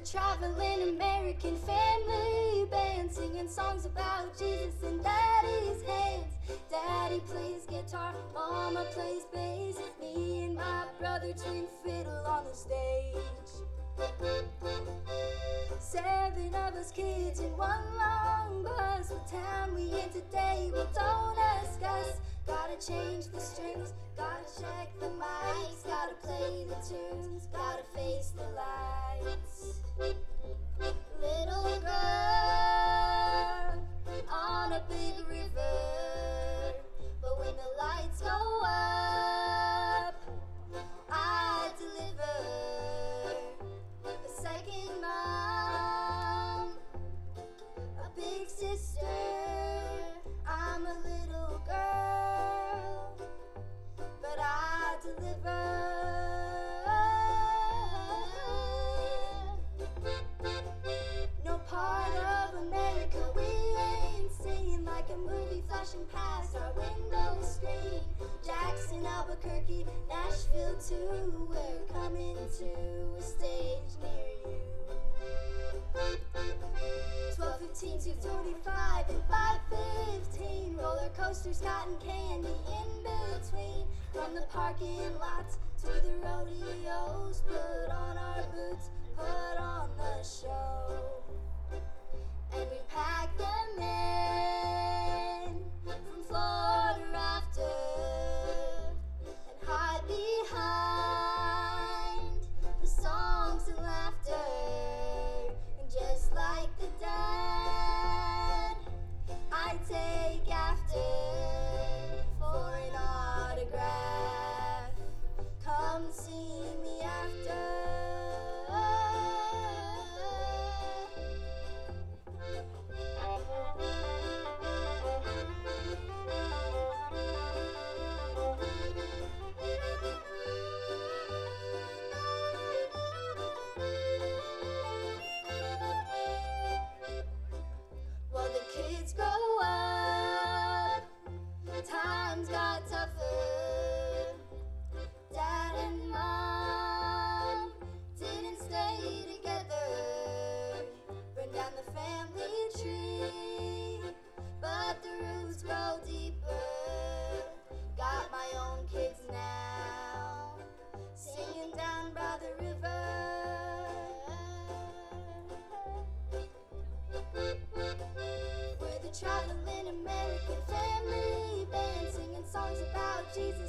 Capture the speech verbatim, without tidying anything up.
traveling American family band, singing songs about Jesus in Daddy's hands. Daddy plays guitar, Mama plays bass, me and my brother twin fiddle on the stage. Seven of us kids in one long bus. What town we in today? Well, don't ask us. Gotta change the strings, gotta check the mics, gotta play the tunes, gotta face the lights. Little girl on a big river, but when the lights go up, I deliver a second mom, a big sister. I'm a little girl, but I deliver. No part of America we ain't seen, like a movie flashing past our window screen. Jackson, Albuquerque, Nashville too, we're coming to a stage near you. twelve fifteen, two twenty-five, and five fifteen, roller coasters, cotton candy in between. From the parking lots to the rodeos, put on our boots, put on the show. And we pack them in from floor to rafter, and hide behind the songs and laughter. And just like the dead, I take after for an autograph. Come see me after. Well, the kids grow up, times got tougher. Dad and Mom didn't stay together. Burned down the family tree, but the roots grow deeper. Got my own kids now, singing down by the river. We're the traveling American family band, singing songs about Jesus